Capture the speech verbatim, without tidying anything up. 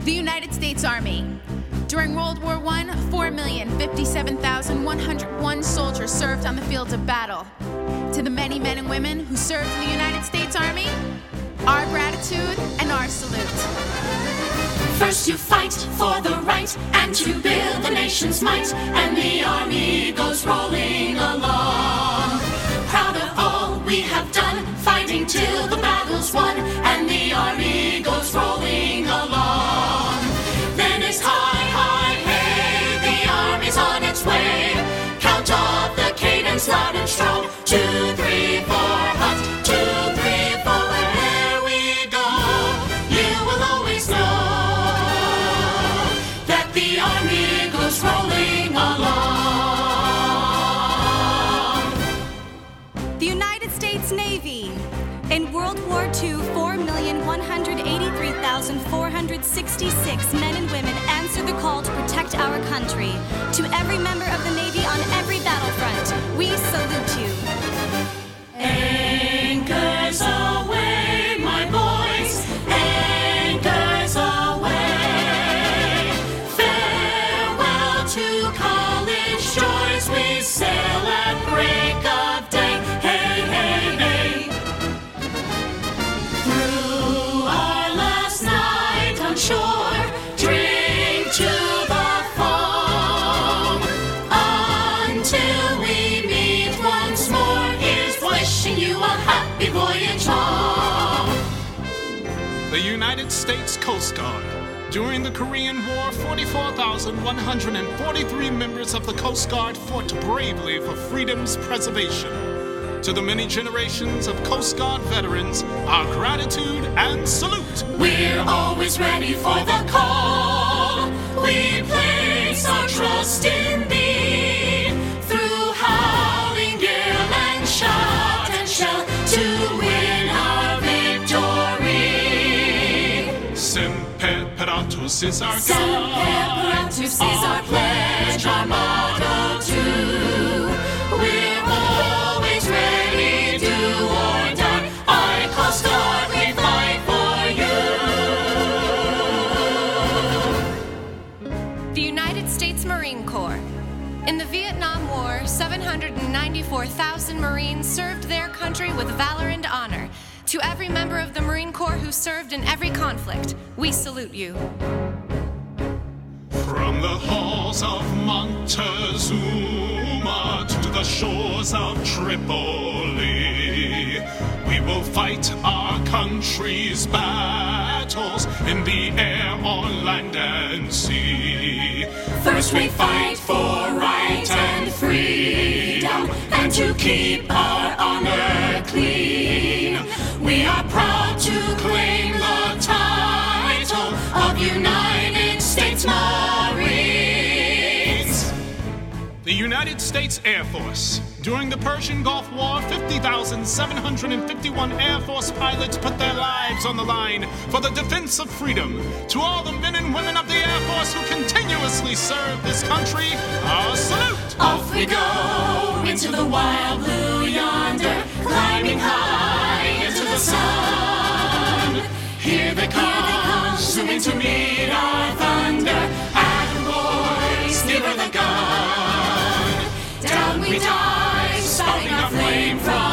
The United States Army. During World War One, four million fifty-seven thousand one hundred one soldiers served on the fields of battle. To the many men and women who served in the United States Army, our gratitude and our salute. First you fight for the right and to build the nation's might, and the Army goes rolling along. Proud of all we have done, fighting till the battle's won, and the Army goes rolling along. Then it's high, high, hey, the Army's on its way. Count off the cadence loud and strong. Two, three, four, hut. Two, three, four, here we go. You will always know that the Army goes rolling along. The United States Navy. In World War Two, four million one hundred eighty-three thousand four hundred sixty-six men and women answered the call to protect our country. To every member of the Navy on every battlefront, we salute you. Anchors away, my boys, anchors away. Farewell to college joys, we sail at break of day. Hey, hey, hey. Through our last night on shore, drink to the foam. Until we meet once more, here's wishing you a happy voyage home. The United States Coast Guard. During the Korean War, forty-four thousand one hundred forty-three members of the Coast Guard fought bravely for freedom's preservation. To the many generations of Coast Guard veterans, our gratitude and salute. We're always ready for the call. We place our trust in thee. Through howling gale and shot and shell to win our victory. Semper Paratus is our Semper God. Paratus is our pledge, our motto too. We're always ready, do or die. I Coast Guard, we fight for you. The United States Marine Corps. In the Vietnam War, seven hundred ninety-four thousand Marines served their country with valor and honor. To every member of the Marine Corps who served in every conflict, we salute you. From the halls of Montezuma to the shores of Tripoli, we will fight our country's battles in the air, on land and sea. First we fight for right and freedom, and to keep our honor clean. We are proud to claim the title of United States Marines. The United States Air Force. During the Persian Gulf War, fifty thousand seven hundred fifty-one Air Force pilots put their lives on the line for the defense of freedom. To all the men and women of the Air Force who continuously serve this country, our salute! Off we go into the wild blue yonder, climbing high into the sun. Here they come, zooming to meet our thunder, and boys, give her the gun. Down we dive, spouting our flame from